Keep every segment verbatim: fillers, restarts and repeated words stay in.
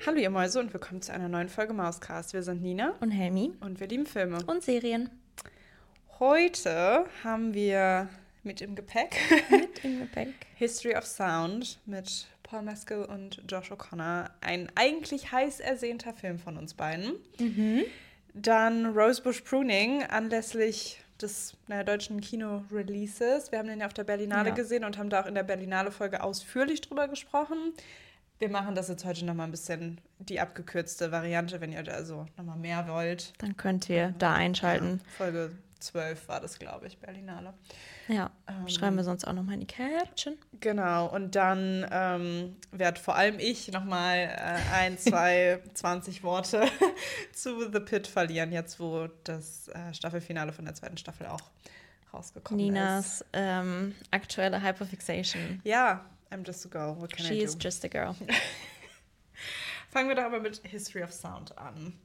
Hallo ihr Mäuse und willkommen zu einer neuen Folge Mauscast. Wir sind Nina und Helmi und wir lieben Filme. und Serien. Heute haben wir mit im Gepäck Mit im Gepäck History of Sound mit Paul Mescal und Josh O'Connor. Ein eigentlich heiß ersehnter Film von uns beiden. Mhm. Dann Rosebush Pruning anlässlich des naja, deutschen Kino-Releases. Wir haben den ja auf der Berlinale Ja. gesehen und haben da auch in der Berlinale-Folge ausführlich drüber gesprochen. Wir machen das jetzt heute nochmal ein bisschen die abgekürzte Variante, wenn ihr da also nochmal mehr wollt. Dann könnt ihr da einschalten. Ja, Folge zwölf war das, glaube ich, Berlinale. Ja, Ähm, schreiben wir sonst auch nochmal in die Caption. Genau, und dann ähm, werde vor allem ich nochmal äh, ein, zwei, zwanzig Worte zu The Pit verlieren, jetzt wo das äh, Staffelfinale von der zweiten Staffel auch rausgekommen Ninas ist. ähm, aktuelle Hyperfixation. Ja, I'm just a girl. What can She I is do? just a girl. Fangen wir doch aber mit History of Sound an.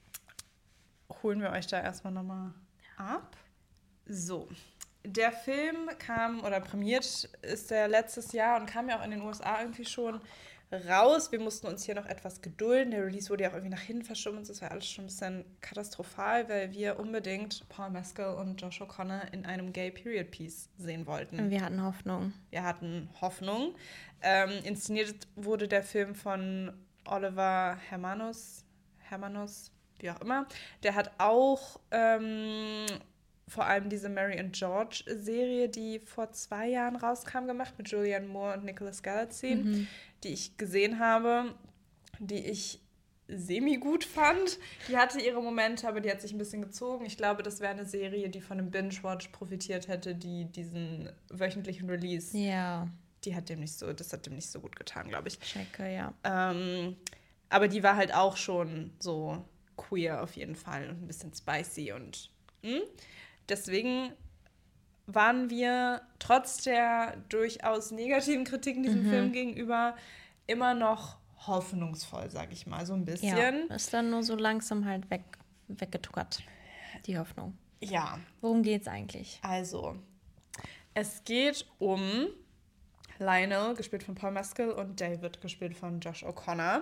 Holen wir euch da erstmal nochmal ab. So, der Film kam oder prämiert ist der letztes Jahr und kam ja auch in den U S A irgendwie schon raus. Wir mussten uns hier noch etwas gedulden. Der Release wurde ja auch irgendwie nach hinten verschoben. Das war alles schon ein bisschen katastrophal, weil wir unbedingt Paul Mescal und Josh O'Connor in einem Gay Period Piece sehen wollten. Wir hatten Hoffnung. Wir hatten Hoffnung. Ähm, inszeniert wurde der Film von Oliver Hermanus, Hermanus, wie auch immer. Der hat auch ähm, vor allem diese Mary and George Serie, die vor zwei Jahren rauskam, gemacht mit Julianne Moore und Nicholas Galitzine, Mhm. die ich gesehen habe, die ich semi-gut fand. Die hatte ihre Momente, aber die hat sich ein bisschen gezogen. Ich glaube, das wäre eine Serie, die von einem Binge-Watch profitiert hätte, die diesen wöchentlichen Release, Ja, die hat dem nicht so, das hat dem nicht so gut getan, glaube ich. checke, ja. Ähm, aber die war halt auch schon so queer auf jeden Fall und ein bisschen spicy und mh. Deswegen waren wir trotz der durchaus negativen Kritiken diesem Mhm. Film gegenüber immer noch hoffnungsvoll, sag ich mal, so ein bisschen. Ja, ist dann nur so langsam halt weg, weggetuckert, die Hoffnung. Ja, Worum geht's eigentlich? also, es geht um Lionel, gespielt von Paul Mescal, und David, gespielt von Josh O'Connor.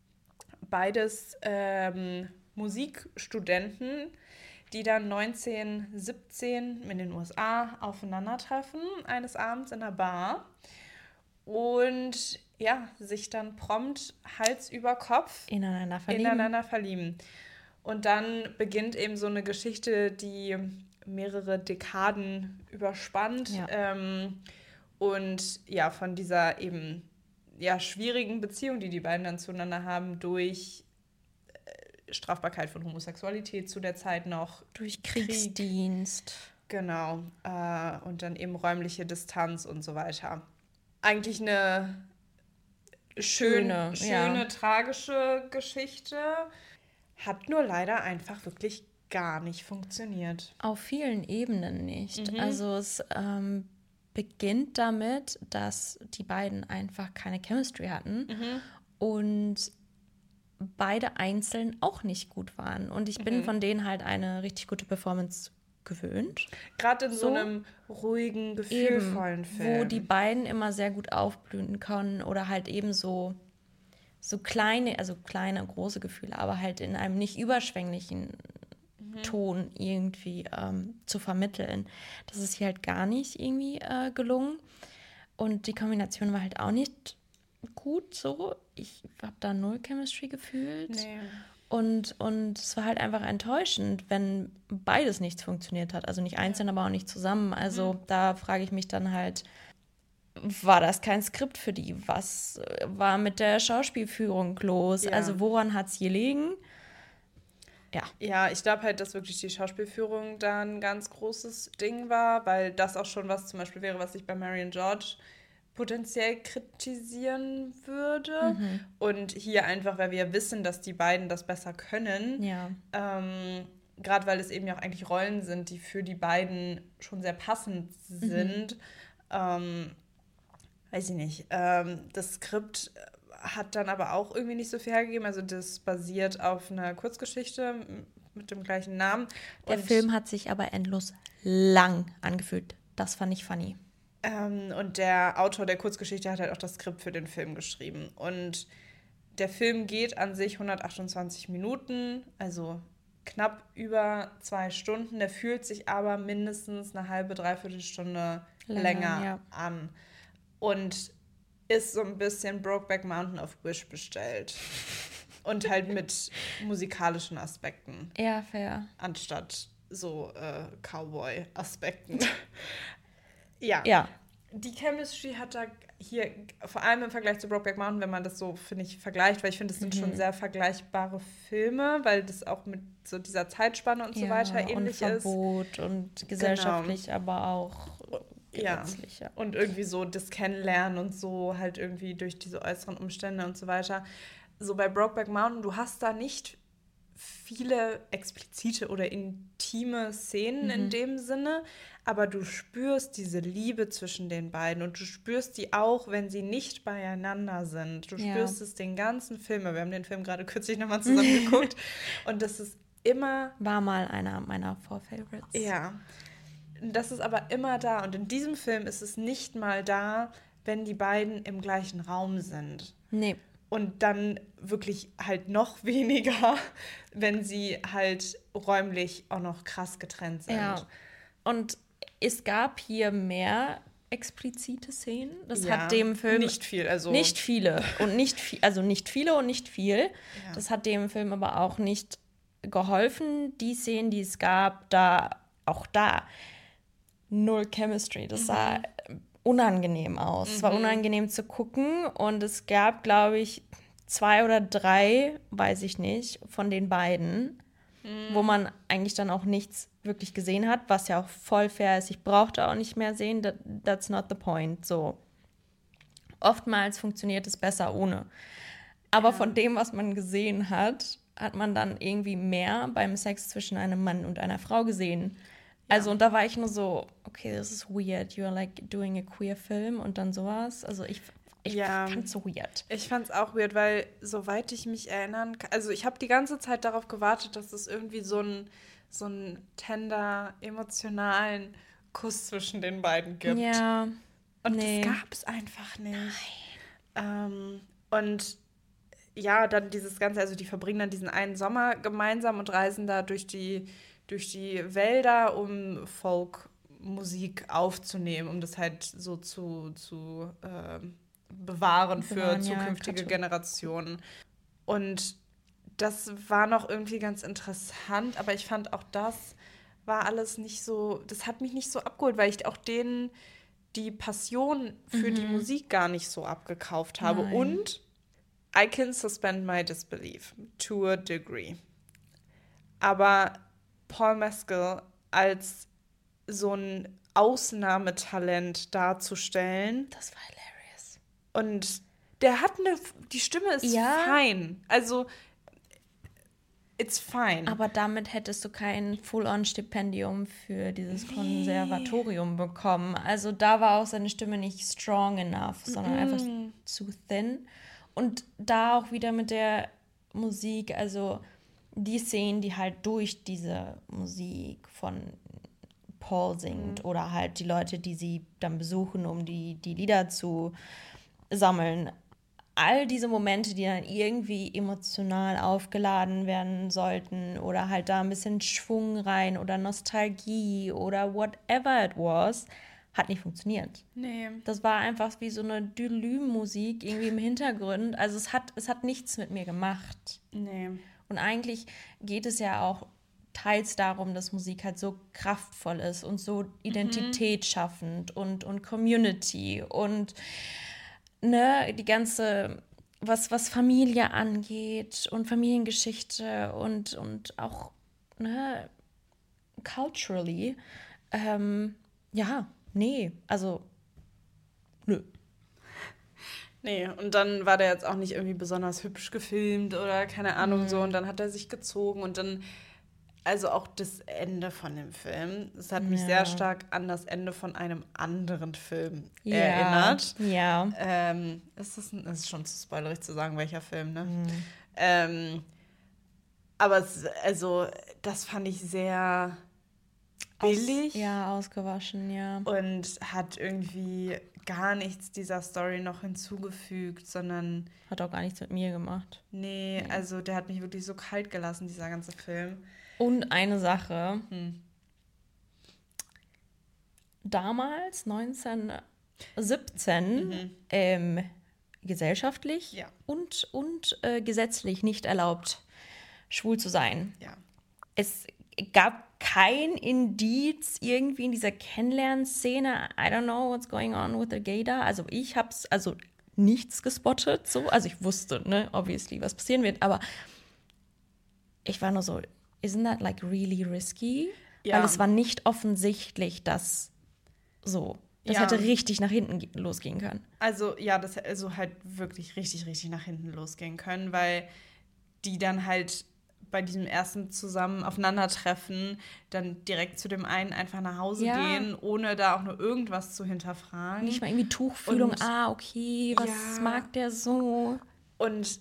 Beides ähm, Musikstudenten, die dann neunzehnhundertsiebzehn in den U S A aufeinandertreffen, eines Abends in einer Bar. Und ja, sich dann prompt Hals über Kopf Ineinander verlieben. ineinander verlieben. Und dann beginnt eben so eine Geschichte, die mehrere Dekaden überspannt. Ja. Ähm, und ja, von dieser eben ja, schwierigen Beziehung, die die beiden dann zueinander haben, durch äh, Strafbarkeit von Homosexualität zu der Zeit noch. Durch Krieg. Kriegsdienst. Genau. Äh, und dann eben räumliche Distanz und so weiter. Eigentlich eine schön, Schöne, schöne ja. tragische Geschichte. Hat nur leider einfach wirklich gar nicht funktioniert. Auf vielen Ebenen nicht. Mhm. Also es ähm, beginnt damit, dass die beiden einfach keine Chemistry hatten Mhm. und beide einzeln auch nicht gut waren. Und ich bin Mhm. von denen halt eine richtig gute Performance gewöhnt. Gerade in so, So einem ruhigen, gefühlvollen Film. Wo die beiden immer sehr gut aufblühen können oder halt eben so, so kleine, also kleine, große Gefühle, aber halt in einem nicht überschwänglichen Mhm. Ton irgendwie ähm, zu vermitteln. Das ist hier halt gar nicht irgendwie äh, gelungen. Und die Kombination war halt auch nicht gut so. Ich habe da null Chemistry gefühlt. Nee. Und, und es war halt einfach enttäuschend, wenn beides nichts funktioniert hat. Also nicht einzeln, aber auch nicht zusammen. Also Mhm. da frage ich mich dann halt, war das kein Skript für die? Was äh, war mit der Schauspielführung los? Ja. Also woran hat es gelegen? Ja. Ja, ich glaube halt, dass wirklich die Schauspielführung da ein ganz großes Ding war, weil das auch schon was zum Beispiel wäre, was ich bei Mary and George potenziell kritisieren würde. Mhm. Und hier einfach, weil wir wissen, dass die beiden das besser können. Ja. Ähm, Gerade weil es eben ja auch eigentlich Rollen sind, die für die beiden schon sehr passend sind. Mhm. Ähm, weiß ich nicht. Ähm, das Skript hat dann aber auch irgendwie nicht so viel hergegeben. Also das basiert auf einer Kurzgeschichte mit dem gleichen Namen. Der und, Film hat sich aber endlos lang angefühlt. Das fand ich funny. Ähm, und der Autor der Kurzgeschichte hat halt auch das Skript für den Film geschrieben. Und der Film geht an sich hundertachtundzwanzig Minuten, also knapp über zwei Stunden. Der fühlt sich aber mindestens eine halbe, dreiviertel Stunde länger, länger ja. an. Und ist so ein bisschen Brokeback Mountain auf Wish bestellt. Und halt mit musikalischen Aspekten. Ja, fair. Anstatt so äh, Cowboy-Aspekten. ja. Ja. Die Chemistry hat da hier, vor allem im Vergleich zu Brokeback Mountain, wenn man das so, finde ich, vergleicht, weil ich finde, das sind mhm. schon sehr vergleichbare Filme, weil das auch mit so dieser Zeitspanne und so ja, weiter ähnlich und Verbot ist. Und gesellschaftlich, genau. aber auch gesetzlich. Ja. Und irgendwie so das Kennenlernen und so halt irgendwie durch diese äußeren Umstände und so weiter. So bei Brokeback Mountain, du hast da nicht viele explizite oder intime Szenen mhm. in dem Sinne, aber du spürst diese Liebe zwischen den beiden und du spürst die auch, wenn sie nicht beieinander sind. Du ja. spürst es den ganzen Film. Wir haben den Film gerade kürzlich nochmal zusammen geguckt und das ist immer... War mal einer meiner Four-Favorites. Ja, das ist aber immer da und in diesem Film ist es nicht mal da, wenn die beiden im gleichen Raum sind. Nee. Und dann wirklich halt noch weniger, wenn sie halt räumlich auch noch krass getrennt sind. Ja. Und es gab hier mehr explizite Szenen. Das ja, hat dem Film nicht viel, also nicht viele und nicht viel, also nicht viele und nicht viel. Ja. Das hat dem Film aber auch nicht geholfen. Die Szenen, die es gab, da auch da null Chemistry. Das sah mhm. unangenehm aus. Mhm. Es war unangenehm zu gucken und es gab, glaube ich, zwei oder drei, weiß ich nicht, von den beiden, mhm. wo man eigentlich dann auch nichts wirklich gesehen hat, was ja auch voll fair ist. Ich brauchte auch nicht mehr sehen, that, that's not the point. So. Oftmals funktioniert es besser ohne. Aber ja. von dem, was man gesehen hat, hat man dann irgendwie mehr beim Sex zwischen einem Mann und einer Frau gesehen. Also, und da war ich nur so, okay, this is weird. You're like doing a queer film und dann sowas. Also, ich, ich ja, fand's so weird. Ich fand's auch weird, weil, soweit ich mich erinnern kann, also ich habe die ganze Zeit darauf gewartet, dass es irgendwie so ein so einen tender, emotionalen Kuss zwischen den beiden gibt. Ja. Und nee. das gab es einfach nicht. Ähm, und ja, dann dieses Ganze, also die verbringen dann diesen einen Sommer gemeinsam und reisen da durch die durch die Wälder, um Folkmusik aufzunehmen, um das halt so zu, zu äh, bewahren für bewahren, zukünftige ja, Generationen. Und das war noch irgendwie ganz interessant, aber ich fand auch das war alles nicht so, das hat mich nicht so abgeholt, weil ich auch denen die Passion für mhm. die Musik gar nicht so abgekauft habe. Nein. Und I can suspend my disbelief to a degree. Aber Paul Mescal als so ein Ausnahmetalent darzustellen. Das war hilarious. Und der hat eine, die Stimme ist ja. fein. Also, it's fine. Aber damit hättest du kein Full-on-Stipendium für dieses nee. Konservatorium bekommen. Also da war auch seine Stimme nicht strong enough, sondern mm. einfach zu thin. Und da auch wieder mit der Musik, also die Szenen, die halt durch diese Musik von Paul singt mhm. oder halt die Leute, die sie dann besuchen, um die, die Lieder zu sammeln. All diese Momente, die dann irgendwie emotional aufgeladen werden sollten oder halt da ein bisschen Schwung rein oder Nostalgie oder whatever it was, hat nicht funktioniert. Nee. Das war einfach wie so eine Delü-Musik irgendwie im Hintergrund. Also es hat, es hat nichts mit mir gemacht. Nee. Und eigentlich geht es ja auch teils darum, dass Musik halt so kraftvoll ist und so Identität mhm. schaffend und, und Community und ne, die ganze, was, was Familie angeht und Familiengeschichte und, und auch ne, culturally. Ähm, ja, nee, also nö. Nee, und dann war der jetzt auch nicht irgendwie besonders hübsch gefilmt oder keine Ahnung mhm. so. Und dann hat er sich gezogen und dann, also auch das Ende von dem Film, es hat mich ja. sehr stark an das Ende von einem anderen Film ja. erinnert. Ja. Ähm, ist das, ein, ist schon zu spoilerig zu sagen, welcher Film, ne? Mhm. Ähm, aber es, also, das fand ich sehr billig. Aus, ja, ausgewaschen, ja. Und hat irgendwie gar nichts dieser Story noch hinzugefügt, sondern... Hat auch gar nichts mit mir gemacht. Nee, nee. Also der hat mich wirklich so kalt gelassen, dieser ganze Film. Und eine Sache. Hm. Damals, neunzehnhundertsiebzehn, Mhm. ähm, gesellschaftlich Ja. und, und äh, gesetzlich nicht erlaubt, schwul zu sein. Ja. Es gab kein Indiz irgendwie in dieser Kennenlernszene. I don't know what's going on with the gay da. Also ich hab's, also nichts gespottet, so. Also ich wusste, ne, obviously, was passieren wird, aber ich war nur so, isn't that like really risky? Ja. Weil es war nicht offensichtlich, dass so, das Ja. hätte richtig nach hinten ge- losgehen können. Also ja, das hätte also halt wirklich richtig, richtig nach hinten losgehen können, weil die dann halt bei diesem ersten zusammen Aufeinandertreffen dann direkt zu dem einen einfach nach Hause Ja. gehen, ohne da auch nur irgendwas zu hinterfragen. Nicht mal irgendwie Tuchfühlung, Und- ah, okay, was Ja. mag der so? Und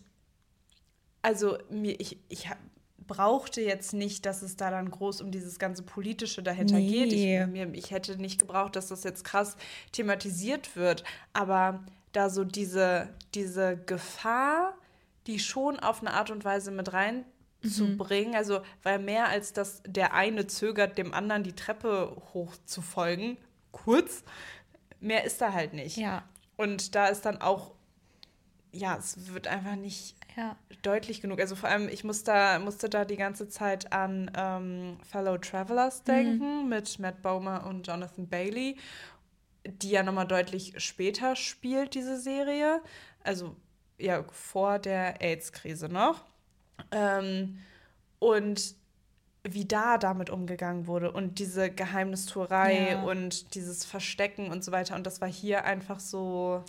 also mir, ich, ich hab, brauchte jetzt nicht, dass es da dann groß um dieses ganze Politische dahinter Nee. geht. Ich, mir, ich hätte nicht gebraucht, dass das jetzt krass thematisiert wird. Aber da so diese, diese Gefahr, die schon auf eine Art und Weise mit reinzubringen, also weil mehr als dass der eine zögert, dem anderen die Treppe hoch zu folgen, kurz, mehr ist da halt nicht. Ja, Und da ist dann auch, ja, es wird einfach nicht ja. deutlich genug. Also vor allem, ich muss da, musste da die ganze Zeit an ähm, Fellow Travelers denken, mit Matt Bomer und Jonathan Bailey, die ja nochmal deutlich später spielt, diese Serie. Also ja, vor der AIDS-Krise noch. Ähm, und wie da damit umgegangen wurde und diese Geheimnistuerei Ja. und dieses Verstecken und so weiter. Und das war hier einfach so...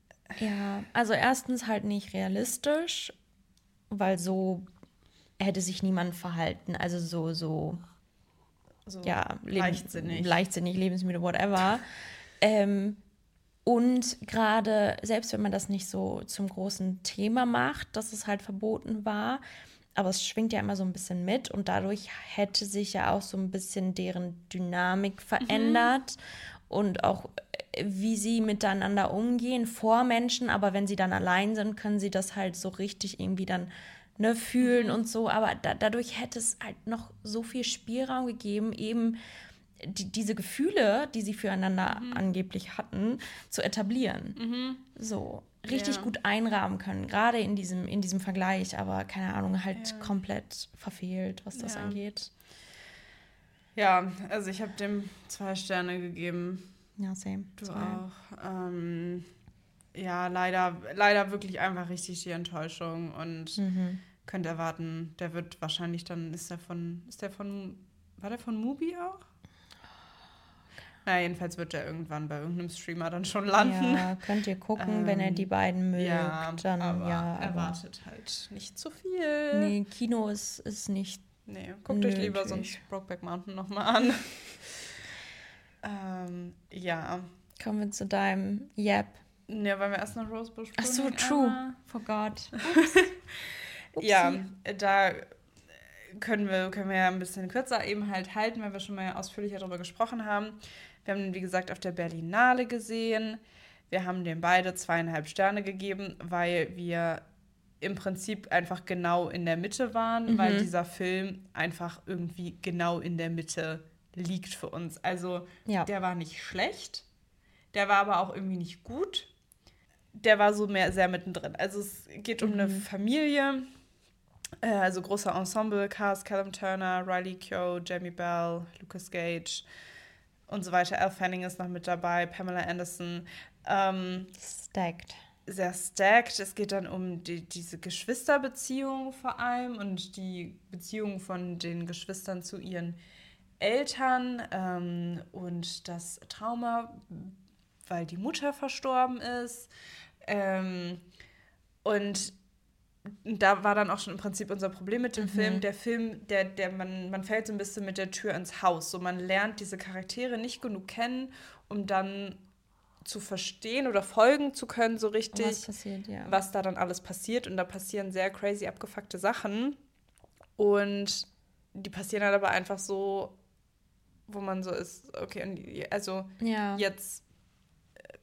Ja, also erstens halt nicht realistisch, weil so hätte sich niemand verhalten. Also so, so, so ja, Leben- leichtsinnig. leichtsinnig, lebensmüde, whatever. ähm, und gerade, selbst wenn man das nicht so zum großen Thema macht, dass es halt verboten war, aber es schwingt ja immer so ein bisschen mit und dadurch hätte sich ja auch so ein bisschen deren Dynamik verändert und auch äh, wie sie miteinander umgehen vor Menschen, aber wenn sie dann allein sind, können sie das halt so richtig irgendwie dann ne, fühlen und so, aber da, dadurch hätte es halt noch so viel Spielraum gegeben, eben die, diese Gefühle, die sie füreinander angeblich hatten, zu etablieren. So, richtig Ja. gut einrahmen können, gerade in diesem, in diesem Vergleich, aber keine Ahnung, halt Ja. komplett verfehlt, was das Ja. angeht. Ja, also ich habe dem zwei Sterne gegeben. Ja, same. Du Zwei. auch. Ähm, ja, leider, leider wirklich einfach richtig die Enttäuschung und Mhm. könnt erwarten, der wird wahrscheinlich dann, ist der von, ist der von, war der von Mubi auch? Na, jedenfalls wird der irgendwann bei irgendeinem Streamer dann schon landen. Ja, könnt ihr gucken, wenn ihr Ähm, die beiden mögt, Ja, dann aber ja. Aber erwartet halt nicht zu viel. nee, Kino ist, ist nicht. Nee, guckt euch lieber Nötig. sonst Brokeback Mountain nochmal an. ähm, ja. Kommen wir zu deinem Yep. Ja, weil wir erst noch Rosebush Ach so, Pruning true. einmal- Forgot. Ja, da können wir, können wir ja ein bisschen kürzer eben halt halten, weil wir schon mal ausführlicher darüber gesprochen haben. Wir haben ihn, wie gesagt, auf der Berlinale gesehen. Wir haben dem beide zweieinhalb Sterne gegeben, weil wir im Prinzip einfach genau in der Mitte waren, Mhm. weil dieser Film einfach irgendwie genau in der Mitte liegt für uns. Also Ja. der war nicht schlecht, der war aber auch irgendwie nicht gut. Der war so mehr sehr mittendrin. Also es geht um eine Familie, äh, also großer Ensemble-Cast, Callum Turner, Riley Keough, Jamie Bell, Lucas Gage und so weiter. Elle Fanning ist noch mit dabei, Pamela Anderson. Ähm, Stacked. sehr stacked. Es geht dann um die, diese Geschwisterbeziehung vor allem und die Beziehung von den Geschwistern zu ihren Eltern ähm, und das Trauma, weil die Mutter verstorben ist. Ähm, und da war dann auch schon im Prinzip unser Problem mit dem Mhm. Film. Der Film, der, der man, man fällt so ein bisschen mit der Tür ins Haus. So, man lernt diese Charaktere nicht genug kennen, um dann zu verstehen oder folgen zu können, so richtig, Was passiert, ja. was da dann alles passiert. Und da passieren sehr crazy abgefuckte Sachen. Und die passieren dann aber einfach so, wo man so ist, okay, und die- also Ja. jetzt, äh,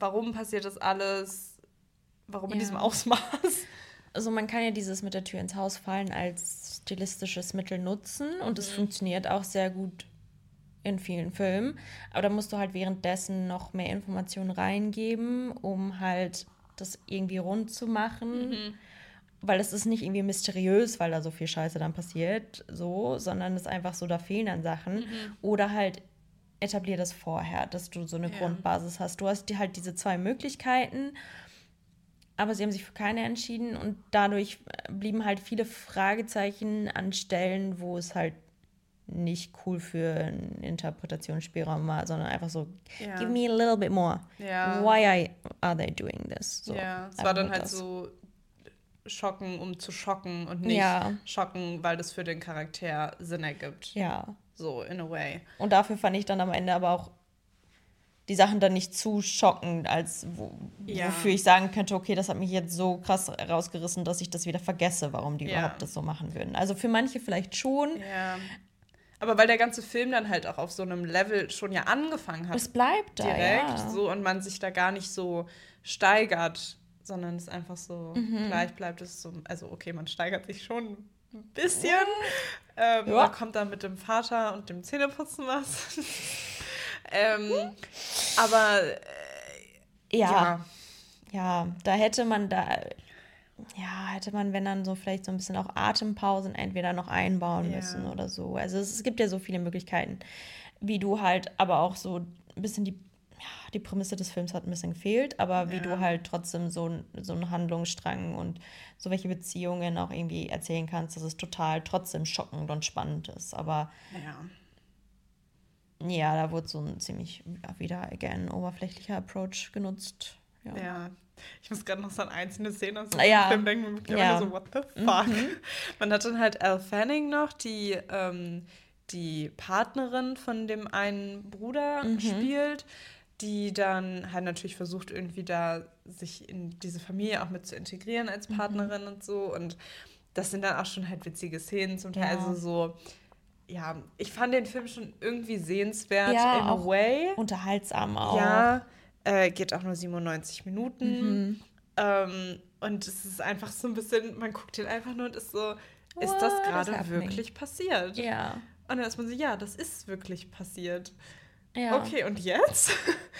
warum passiert das alles, warum in Ja. diesem Ausmaß. Also man kann ja dieses mit der Tür ins Haus fallen als stilistisches Mittel nutzen und es Mhm. funktioniert auch sehr gut in vielen Filmen. Aber da musst du halt währenddessen noch mehr Informationen reingeben, um halt das irgendwie rund zu machen. Mhm. Weil es ist nicht irgendwie mysteriös, weil da so viel Scheiße dann passiert, so, sondern es ist einfach so, da fehlen dann Sachen. Mhm. Oder halt etablier das vorher, dass du so eine Ja. Grundbasis hast. Du hast die, halt diese zwei Möglichkeiten, aber sie haben sich für keine entschieden und dadurch blieben halt viele Fragezeichen an Stellen, wo es halt nicht cool für einen Interpretationsspielraum war, sondern einfach so, Ja. give me a little bit more. Ja. Why I, are they doing this? So, Ja, es einfach war dann nur halt das. so schocken, um zu schocken und nicht Ja. schocken, weil das für den Charakter Sinn ergibt. Ja. So, in a way. Und dafür fand ich dann am Ende aber auch die Sachen dann nicht zu schockend, als wo, Ja. wofür ich sagen könnte, okay, das hat mich jetzt so krass rausgerissen, dass ich das wieder vergesse, warum die Ja. überhaupt das so machen würden. Also für manche vielleicht schon. Ja. Aber weil der ganze Film dann halt auch auf so einem Level schon ja angefangen hat. Es bleibt da, direkt ja. so und man sich da gar nicht so steigert, sondern es einfach so Mhm. gleich bleibt. Es so, also okay, man steigert sich schon ein bisschen. Ähm, Ja. Man kommt dann mit dem Vater und dem Zähneputzen was. ähm, aber äh, Ja. ja. Ja, da hätte man da, ja, hätte man, wenn dann so vielleicht so ein bisschen auch Atempausen entweder noch einbauen Ja. müssen oder so. Also es, es gibt ja so viele Möglichkeiten, wie du halt aber auch so ein bisschen die, ja, die Prämisse des Films hat ein bisschen gefehlt, aber wie Ja. du halt trotzdem so, ein- so einen Handlungsstrang und so welche Beziehungen auch irgendwie erzählen kannst, dass es total trotzdem schockend und spannend ist. Aber Ja. ja, da wurde so ein ziemlich ja, wieder again oberflächlicher Approach genutzt. Ja. Ja. Ich muss gerade noch so an einzelne Szenen aus dem Ja. Film denken und wirklich Ja. immer so, what the fuck? Mhm. Man hat dann halt Elle Fanning noch, die ähm, die Partnerin von dem einen Bruder Mhm. spielt, die dann halt natürlich versucht, irgendwie da sich in diese Familie auch mit zu integrieren als Mhm. Partnerin und so. Und das sind dann auch schon halt witzige Szenen zum Teil. Ja. Also so, ja, ich fand den Film schon irgendwie sehenswert Ja, in a auch way. Unterhaltsam auch. Ja, äh, geht auch nur siebenundneunzig Minuten. Mhm. Ähm, und es ist einfach so ein bisschen, man guckt den einfach nur und ist so, ist das What is gerade happening? wirklich passiert? Ja. Und dann ist man so, ja, das ist wirklich passiert. Ja, Okay, und jetzt?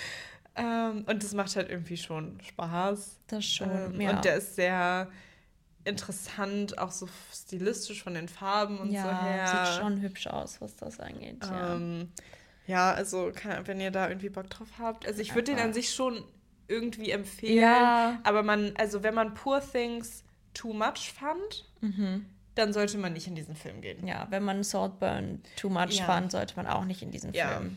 ähm, und das macht halt irgendwie schon Spaß. das schon. Ähm, ja. Und der ist sehr interessant, auch so stilistisch von den Farben und ja, so her. sieht schon hübsch aus, was das angeht. Ja. Ähm, ja, also kann, wenn ihr da irgendwie Bock drauf habt. Also ich würde den Einfach. an sich schon irgendwie empfehlen. Ja. Aber man, also wenn man Poor Things too much fand, Mhm. dann sollte man nicht in diesen Film gehen. Ja, wenn man Saltburn too much Ja. fand, sollte man auch nicht in diesen Ja. Film.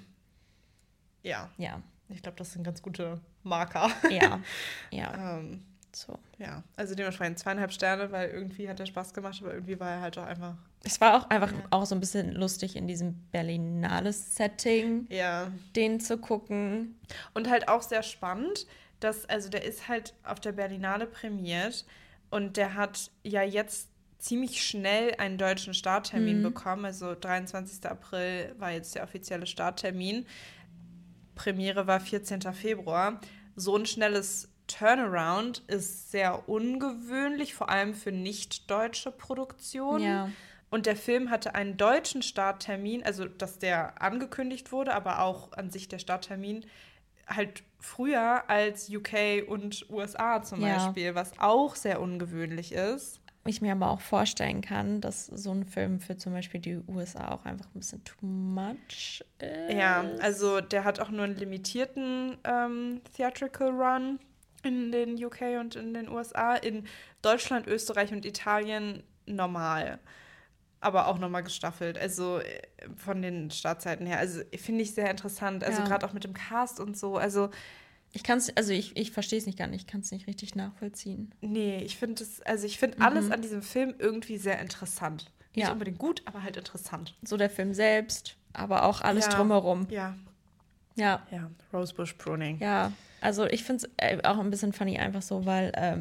Ja, Ja. ich glaube, das sind ganz gute Marker. Ja. Ja. ähm, So. ja, also dementsprechend zweieinhalb Sterne, weil irgendwie hat er Spaß gemacht, aber irgendwie war er halt auch einfach, Es war auch einfach Ja. auch so ein bisschen lustig in diesem Berlinale-Setting, ja. den zu gucken. Und halt auch sehr spannend, dass, also der ist halt auf der Berlinale prämiert und der hat ja jetzt ziemlich schnell einen deutschen Starttermin Mhm. bekommen. Also dreiundzwanzigster April war jetzt der offizielle Starttermin. Premiere war vierzehnter Februar. So ein schnelles Turnaround ist sehr ungewöhnlich, vor allem für nicht-deutsche Produktionen. Ja. Und der Film hatte einen deutschen Starttermin, also dass der angekündigt wurde, aber auch an sich der Starttermin halt früher als U K und U S A zum Ja. Beispiel, was auch sehr ungewöhnlich ist. Ich mir aber auch vorstellen kann, dass so ein Film für zum Beispiel die U S A auch einfach ein bisschen too much ist. Ja, also der hat auch nur einen limitierten ähm, Theatrical Run in den U K und in den U S A. In Deutschland, Österreich und Italien normal. Aber auch nochmal gestaffelt, also äh, von den Startzeiten her. Also finde ich sehr interessant, also Ja. gerade auch mit dem Cast und so. Also Ich kann es, also ich, ich verstehe es nicht gar nicht, ich kann es nicht richtig nachvollziehen. nee, ich finde es, also ich finde Mhm. alles an diesem Film irgendwie sehr interessant. Nicht Ja. unbedingt gut, aber halt interessant. So der Film selbst, aber auch alles Ja. drumherum. Ja, Ja, ja, Rosebush Pruning. ja. Also ich finde es auch ein bisschen funny einfach so, weil ähm,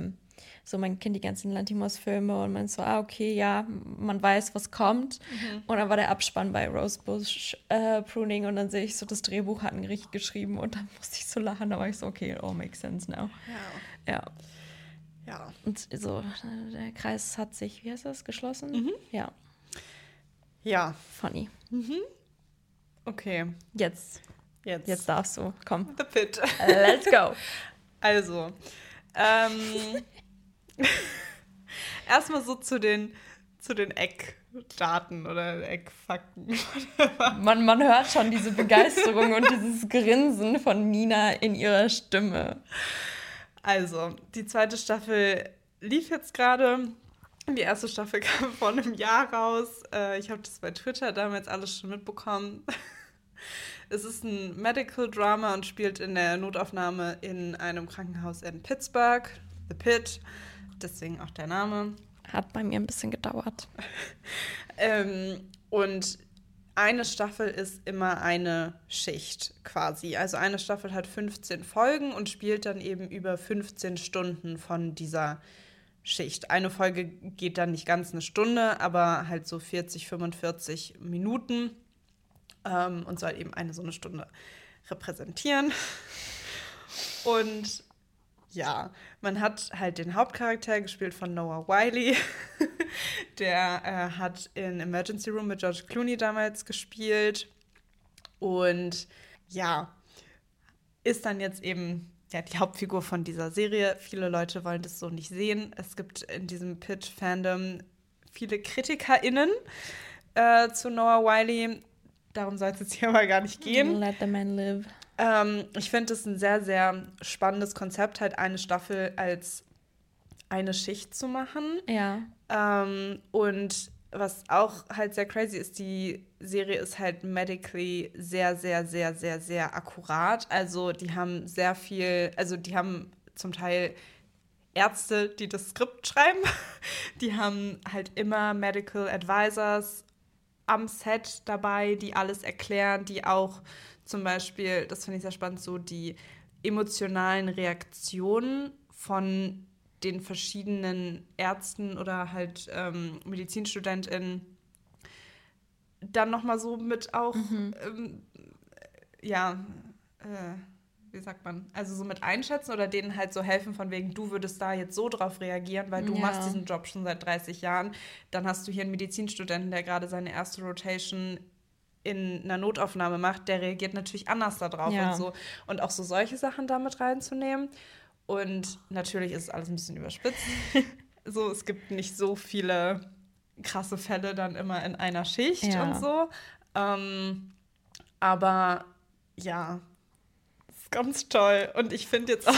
so, man kennt die ganzen Lanthimos-Filme und man ist so, ah, okay, ja, man weiß, was kommt. Mhm. Und dann war der Abspann bei Rosebush äh, Pruning und dann sehe ich so, das Drehbuch hat ein Gericht geschrieben und dann musste ich so lachen, da war ich so, okay, it all makes sense now. Ja. Ja. Ja. Und so, der Kreis hat sich, wie heißt das, geschlossen? Mhm. Ja. Ja. Funny. Mhm. Okay. Jetzt. Jetzt. Jetzt darfst du. Komm. The Pit. Let's go. Also, ähm, erstmal so zu den, zu den Eckdaten oder Eckfakten. man, man hört schon diese Begeisterung und dieses Grinsen von Nina in ihrer Stimme. Also, die zweite Staffel lief jetzt gerade. Die erste Staffel kam vor einem Jahr raus. Äh, ich habe das bei Twitter damals alles schon mitbekommen. Es ist ein Medical Drama und spielt in der Notaufnahme in einem Krankenhaus in Pittsburgh, The Pit, deswegen auch der Name. Hat bei mir ein bisschen gedauert. ähm, und eine Staffel ist immer eine Schicht quasi. Also eine Staffel hat fünfzehn Folgen und spielt dann eben über fünfzehn Stunden von dieser Schicht. Eine Folge geht dann nicht ganz eine Stunde, aber halt so vierzig, fünfundvierzig Minuten. Ähm, und soll eben eine so eine Stunde repräsentieren. Und ja, man hat halt den Hauptcharakter gespielt von Noah Wyle. Der äh, hat in Emergency Room mit George Clooney damals gespielt. Und ja, ist dann jetzt eben ja, die Hauptfigur von dieser Serie. Viele Leute wollen das so nicht sehen. Es gibt in diesem Pit-Fandom viele KritikerInnen äh, zu Noah Wyle. Darum soll es jetzt hier aber gar nicht gehen. Let the man live. Ähm, ich finde es ein sehr, sehr spannendes Konzept, halt eine Staffel als eine Schicht zu machen. Ja. Ähm, und was auch halt sehr crazy ist, die Serie ist halt medically sehr, sehr, sehr, sehr, sehr akkurat. Also die haben sehr viel, also die haben zum Teil Ärzte, die das Skript schreiben. Die haben halt immer Medical Advisors am Set dabei, die alles erklären, die auch zum Beispiel, das finde ich sehr spannend, so die emotionalen Reaktionen von den verschiedenen Ärzten oder halt ähm, MedizinstudentInnen dann nochmal so mit auch, mhm. ähm, ja, äh, wie sagt man, also so mit einschätzen oder denen halt so helfen von wegen, du würdest da jetzt so drauf reagieren, weil du ja. machst diesen Job schon seit dreißig Jahren. Dann hast du hier einen Medizinstudenten, der gerade seine erste Rotation in einer Notaufnahme macht, der reagiert natürlich anders da drauf ja. und so. Und auch so solche Sachen damit reinzunehmen. Und natürlich ist es alles ein bisschen überspitzt. So, es gibt nicht so viele krasse Fälle dann immer in einer Schicht ja. und so. Ähm, aber ja, ganz toll. Und ich finde jetzt auch,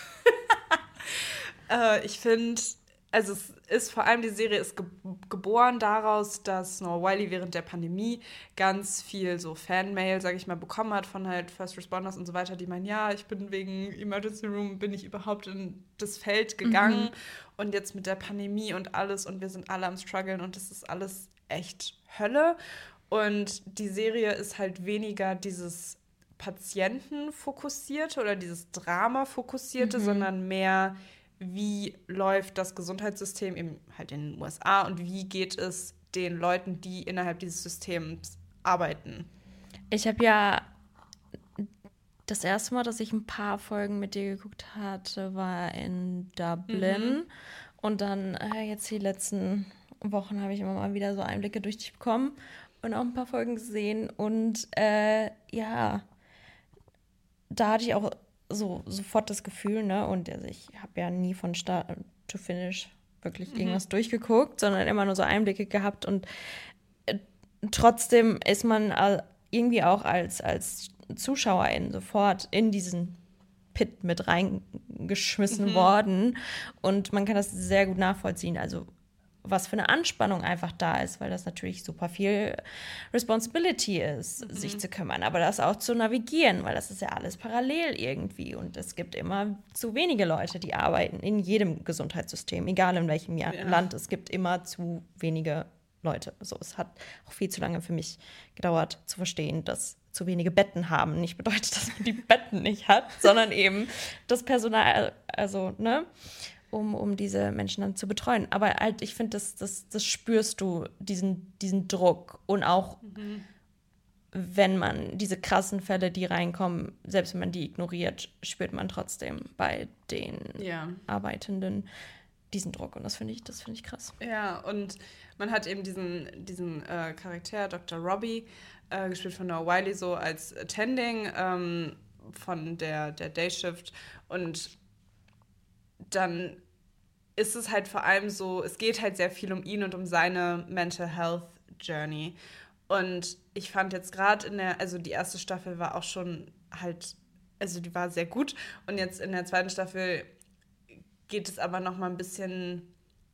äh, ich finde, also es ist vor allem, die Serie ist ge- geboren daraus, dass Noah Wyle während der Pandemie ganz viel so Fanmail, sag ich mal, bekommen hat von halt First Responders und so weiter, die meinen, ja, ich bin wegen Emergency Room, bin ich überhaupt in das Feld gegangen mhm. und jetzt mit der Pandemie und alles und wir sind alle am struggeln und das ist alles echt Hölle. Und die Serie ist halt weniger dieses Patientenfokussierte oder dieses Drama-fokussierte, mhm. sondern mehr, wie läuft das Gesundheitssystem eben halt in den U S A und wie geht es den Leuten, die innerhalb dieses Systems arbeiten. Ich habe ja das erste Mal, dass ich ein paar Folgen mit dir geguckt hatte, war in Dublin. Mhm. Und dann äh, jetzt die letzten Wochen habe ich immer mal wieder so Einblicke durch dich bekommen und auch ein paar Folgen gesehen. Und äh, ja, da hatte ich auch so sofort das Gefühl, ne, und also ich habe ja nie von Start to Finish wirklich irgendwas mhm. durchgeguckt, sondern immer nur so Einblicke gehabt und äh, trotzdem ist man irgendwie auch als, als Zuschauerin sofort in diesen Pit mit reingeschmissen mhm. worden und man kann das sehr gut nachvollziehen, also was für eine Anspannung einfach da ist, weil das natürlich super viel Responsibility ist, mhm. sich zu kümmern, aber das auch zu navigieren, weil das ist ja alles parallel irgendwie und es gibt immer zu wenige Leute, die arbeiten in jedem Gesundheitssystem, egal in welchem ja. Land, es gibt immer zu wenige Leute. Also es hat auch viel zu lange für mich gedauert zu verstehen, dass zu wenige Betten haben nicht bedeutet, dass man die Betten nicht hat, sondern eben das Personal, also, ne? um, um diese Menschen dann zu betreuen. Aber halt, ich finde, das, das, das spürst du, diesen, diesen Druck. Und auch, mhm. wenn man diese krassen Fälle, die reinkommen, selbst wenn man die ignoriert, spürt man trotzdem bei den ja. Arbeitenden diesen Druck. Und das finde ich, das finde ich krass. Ja, und man hat eben diesen, diesen äh, Charakter, Doktor Robbie, äh, gespielt von Noah Wiley, so als Attending ähm, von der, der Dayshift. Und dann ist es halt vor allem so, es geht halt sehr viel um ihn und um seine Mental Health Journey. Und ich fand jetzt gerade in der, also die erste Staffel war auch schon halt, also die war sehr gut. Und jetzt in der zweiten Staffel geht es aber noch mal ein bisschen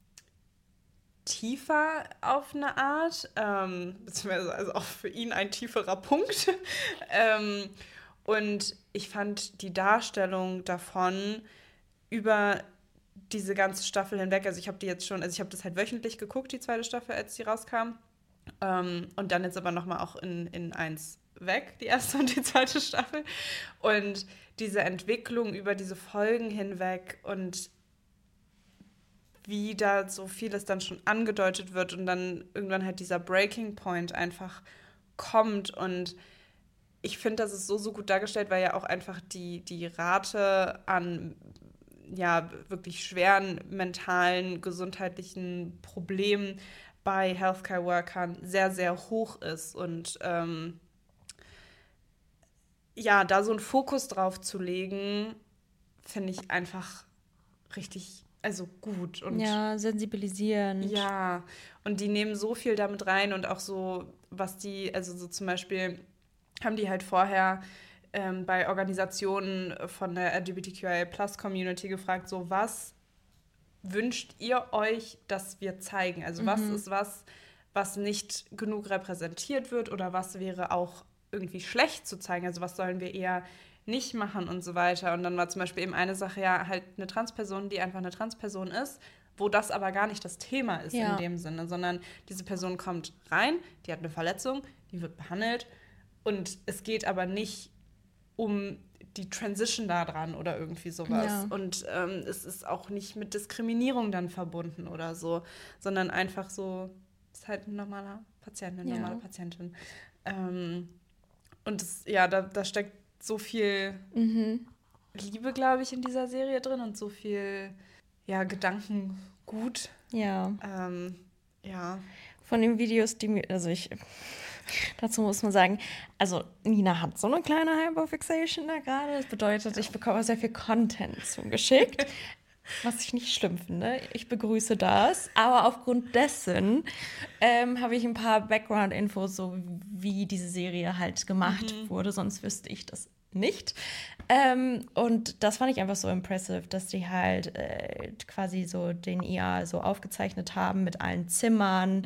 tiefer auf eine Art, ähm, beziehungsweise also auch für ihn ein tieferer Punkt. ähm, und ich fand die Darstellung davon über diese ganze Staffel hinweg, also ich habe die jetzt schon, also ich habe das halt wöchentlich geguckt, die zweite Staffel, als die rauskam. Ähm, und dann jetzt aber nochmal auch in, in eins weg, die erste und die zweite Staffel. Und diese Entwicklung über diese Folgen hinweg und wie da so vieles dann schon angedeutet wird und dann irgendwann halt dieser Breaking Point einfach kommt. Und ich finde, das ist so, so gut dargestellt, weil ja auch einfach die, die Rate an ja, wirklich schweren mentalen, gesundheitlichen Problemen bei Healthcare-Workern sehr, sehr hoch ist. Und ähm, ja, da so einen Fokus drauf zu legen, finde ich einfach richtig, also gut. Und ja, sensibilisierend. Ja, und die nehmen so viel damit rein und auch so, was die, also so zum Beispiel haben die halt vorher ähm, bei Organisationen von der L G B T Q I A Plus Community gefragt, so was wünscht ihr euch, dass wir zeigen? Also mhm. was ist was, was nicht genug repräsentiert wird oder was wäre auch irgendwie schlecht zu zeigen? Also was sollen wir eher nicht machen und so weiter. Und dann war zum Beispiel eben eine Sache, ja, halt eine Transperson, die einfach eine Transperson ist, wo das aber gar nicht das Thema ist ja. in dem Sinne, sondern diese Person kommt rein, die hat eine Verletzung, die wird behandelt und es geht aber nicht um die Transition da dran oder irgendwie sowas. Ja. Und ähm, es ist auch nicht mit Diskriminierung dann verbunden oder so, sondern einfach so, ist halt ein normaler Patient, eine ja. normale Patientin. Ähm, und das, ja, da, da steckt so viel mhm. Liebe, glaube ich, in dieser Serie drin und so viel, ja, Gedankengut. Ja. Ähm, ja. Von den Videos, die mir, also ich, dazu muss man sagen, also Nina hat so eine kleine Hyperfixation da gerade. Das bedeutet, ich bekomme sehr viel Content zugeschickt, was ich nicht schlimm finde. Ich begrüße das. Aber aufgrund dessen ähm, habe ich ein paar Background-Infos, so wie diese Serie halt gemacht mhm. wurde. Sonst wüsste ich das nicht. Ähm, und das fand ich einfach so impressive, dass die halt äh, quasi so den I A so aufgezeichnet haben mit allen Zimmern, mhm.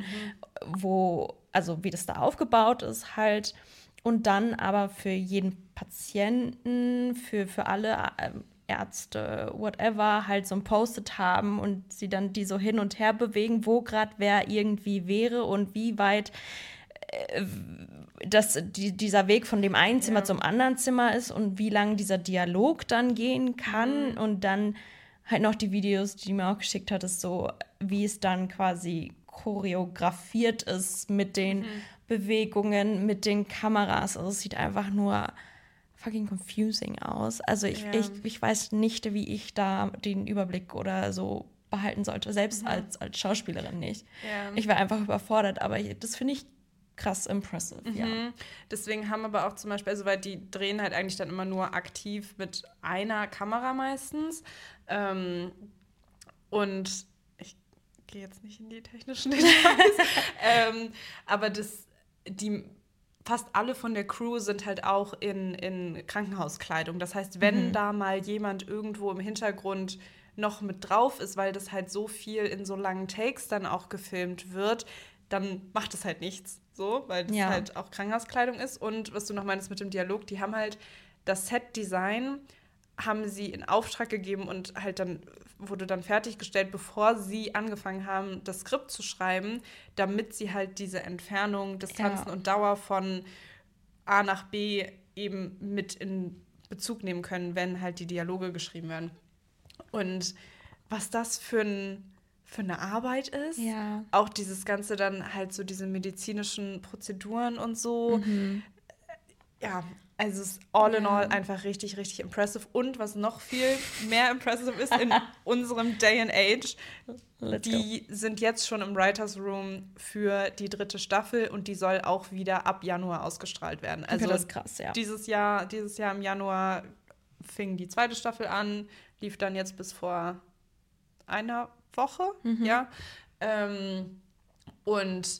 wo, also wie das da aufgebaut ist halt. Und dann aber für jeden Patienten, für, für alle äh, Ärzte, whatever, halt so ein Post-it haben und sie dann die so hin und her bewegen, wo gerade wer irgendwie wäre und wie weit äh, dass die, dieser Weg von dem einen Zimmer ja. zum anderen Zimmer ist und wie lang dieser Dialog dann gehen kann. Mhm. Und dann halt noch die Videos, die mir auch geschickt hat, ist so, wie es dann quasi choreografiert ist mit den mhm. Bewegungen, mit den Kameras. Also es sieht einfach nur fucking confusing aus. Also ich, ja. ich, ich weiß nicht, wie ich da den Überblick oder so behalten sollte, selbst mhm. als, als Schauspielerin nicht. Ja. Ich war einfach überfordert, aber ich, das finde ich krass impressive, mhm. ja. Deswegen haben aber auch zum Beispiel, also weil die drehen halt eigentlich dann immer nur aktiv mit einer Kamera meistens. Ähm, und ich gehe jetzt nicht in die technischen Details, ähm, aber das, die fast alle von der Crew sind halt auch in, in Krankenhauskleidung. Das heißt, wenn mhm. da mal jemand irgendwo im Hintergrund noch mit drauf ist, weil das halt so viel in so langen Takes dann auch gefilmt wird, dann macht es halt nichts, so, weil das ja. halt auch Krankenhauskleidung ist. Und was du noch meinst mit dem Dialog, die haben halt das Set-Design haben sie in Auftrag gegeben und halt dann wurde dann fertiggestellt, bevor sie angefangen haben, das Skript zu schreiben, damit sie halt diese Entfernung, Distanzen ja. und Dauer von A nach B eben mit in Bezug nehmen können, wenn halt die Dialoge geschrieben werden. Und was das für, ein, für eine Arbeit ist. Ja. Auch dieses Ganze dann halt so diese medizinischen Prozeduren und so. Mhm. Ja, also es ist all in Ja. all einfach richtig, richtig impressive. Und was noch viel mehr impressive ist in unserem Day and Age, Let's die go. sind jetzt schon im Writers Room für die dritte Staffel und die soll auch wieder ab Januar ausgestrahlt werden. Also Okay, das ist krass, ja. dieses Jahr, dieses Jahr im Januar fing die zweite Staffel an, lief dann jetzt bis vor einer Woche, Mhm. ja. Ähm, und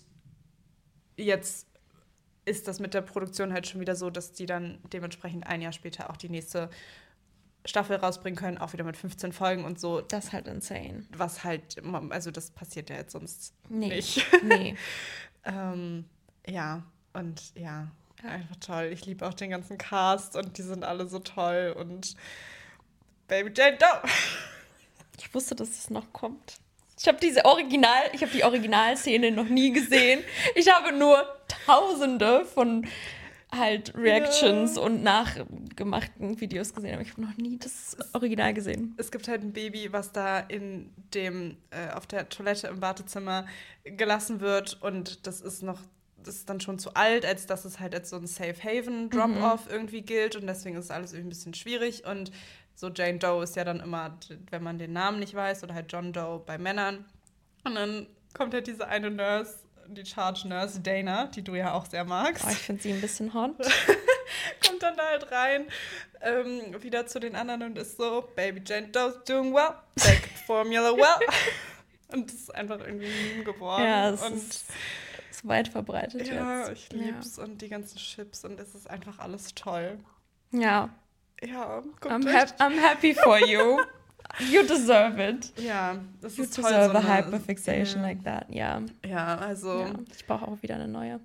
jetzt ist das mit der Produktion halt schon wieder so, dass die dann dementsprechend ein Jahr später auch die nächste Staffel rausbringen können, auch wieder mit fünfzehn Folgen und so. Das ist halt insane. Was halt, also das passiert ja jetzt sonst Nee. nicht. Nee. ähm, ja, und ja, einfach toll. Ich liebe auch den ganzen Cast und die sind alle so toll und Baby Jane Doe. Ich wusste, dass es noch kommt. Ich habe diese Original, ich habe die Originalszene noch nie gesehen. Ich habe nur Tausende von halt Reactions Ja. und nachgemachten Videos gesehen, aber ich habe noch nie das Original gesehen. Es gibt halt ein Baby, was da in dem äh, auf der Toilette im Wartezimmer gelassen wird und das ist noch das ist dann schon zu alt, als dass es halt als so ein Safe Haven Drop-off mhm. irgendwie gilt und deswegen ist alles irgendwie ein bisschen schwierig und so Jane Doe ist ja dann immer, wenn man den Namen nicht weiß oder halt John Doe bei Männern und dann kommt halt diese eine Nurse, die Charge Nurse Dana, die du ja auch sehr magst. Oh, ich finde sie ein bisschen hot. Kommt dann da halt rein, ähm, wieder zu den anderen und ist so, Baby Jane Doe's doing well, take formula well. Und das ist einfach irgendwie ein Meme geworden. Ja, es und ist, ist weit verbreitet ja, jetzt. ich lieb's ja. Und die ganzen Chips und es ist einfach alles toll. Ja. Ja, I'm, ha- I'm happy for you. You deserve it. Ja, das you ist toll. You deserve so a eine, hyperfixation ja. like that, ja. Ja, also... Ja, ich brauche auch wieder eine neue.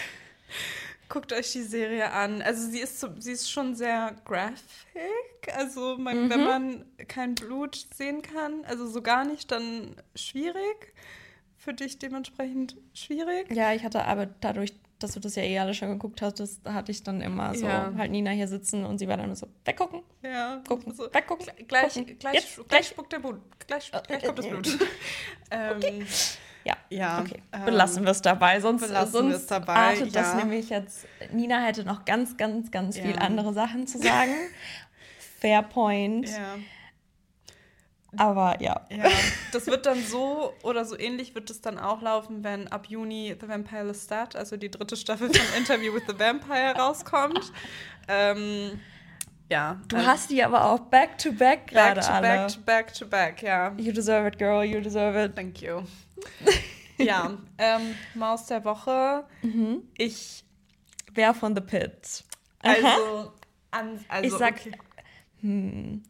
Guckt euch die Serie an. Also sie ist, so, sie ist schon sehr graphic. Also man, mhm. wenn man kein Blut sehen kann, also so gar nicht, dann schwierig. Für dich dementsprechend schwierig. Ja, ich hatte aber dadurch, dass du das ja eh alle schon geguckt hast, das hatte ich dann immer so ja. halt Nina hier sitzen und sie war dann nur so, weggucken, ja. gucken, so, weggucken, gleich, gucken. Gleich, Jetzt, gleich, gleich spuckt der Blut, gleich, gleich kommt das Blut. ähm, okay. Ja, ja okay. Belassen wir es dabei, sonst, sonst dabei, artet ja. das nämlich jetzt, Nina hätte noch ganz, ganz, ganz ja. viel andere Sachen zu sagen. Fair point. Ja. Aber ja. ja. Das wird dann so oder so ähnlich wird es dann auch laufen, wenn ab Juni The Vampire Lestat, also die dritte Staffel von Interview with the Vampire rauskommt. ähm, ja. Du also, hast die aber auch back to back gerade alle. Back to back to back, ja. You deserve it, girl, you deserve it. Thank you. ja, ähm, Maus der Woche. Mhm. Ich. Wer von The Pit? Also, an, also ich sag, okay. hm.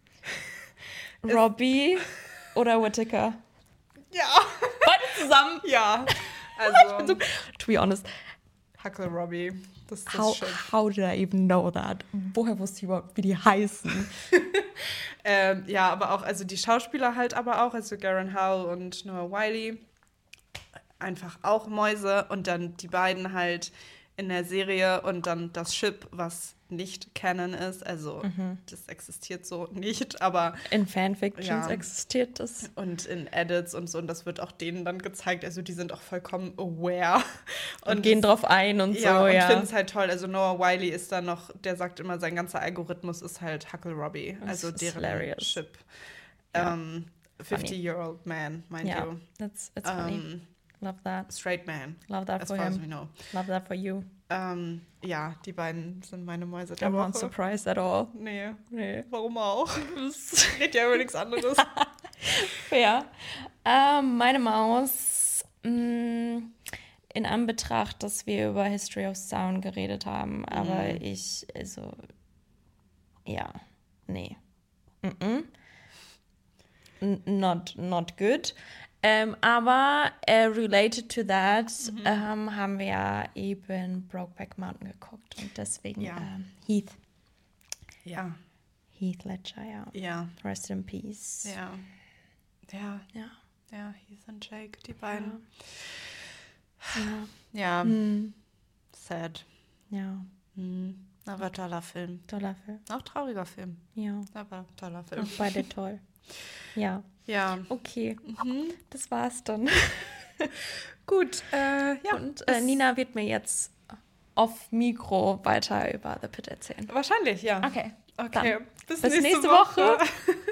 Robbie oder Whittaker? Ja. Beide zusammen? Ja. Also, ich bin so, to be honest. Huckle Robbie. Das ist how, how did I even know that? Woher wusste ich überhaupt, wie die heißen? ähm, ja, aber auch, also die Schauspieler halt aber auch, also Garen Howell und Noah Wiley. Einfach auch Mäuse und dann die beiden halt in der Serie und dann das Ship, was nicht Canon ist. Also mhm. das existiert so nicht, aber in Fanfictions ja. existiert das. Und in Edits und so. Und das wird auch denen dann gezeigt. Also die sind auch vollkommen aware. Und, und gehen drauf ein und ja, so, und ja. Ich finde es halt toll. Also Noah Wiley ist da noch, der sagt immer, sein ganzer Algorithmus ist halt Huckle Robbie. Das also deren hilarious. Ship. Ja. Um, fifty-year-old man, mind yeah, you. That's, it's funny. Um, Love that. Straight man. Love that as for far him. As we know. Love that for you. Um, ja, die beiden sind meine Mäuse der I'm Woche. not surprised at all. Nee, nee. Warum auch? Das geht ja über nichts anderes. Fair. Ähm, meine Maus, mh, in Anbetracht, dass wir über History of Sound geredet haben, aber mm. ich, also, ja, nee. Mm-mm. N- not, not good. Ähm, aber äh, related to that mhm. ähm, haben wir ja eben Brokeback Mountain geguckt und deswegen ja. ähm, Heath. Ja. Heath Ledger, ja. Ja. Rest in peace. Ja. Ja. Ja. Ja, Heath und Jake, die beiden. Ja. Ja. Hm. Sad. Ja. Hm. Aber toller Film. Toller Film. Auch trauriger Film. Ja. Aber toller Film. Auch beide toll. Ja. Ja. Okay, Mhm. das war's dann. Gut, äh, ja. Und äh, Nina wird mir jetzt auf Mikro weiter über The Pit erzählen. Wahrscheinlich, ja. Okay, Okay, dann bis, bis nächste, nächste Woche. Woche.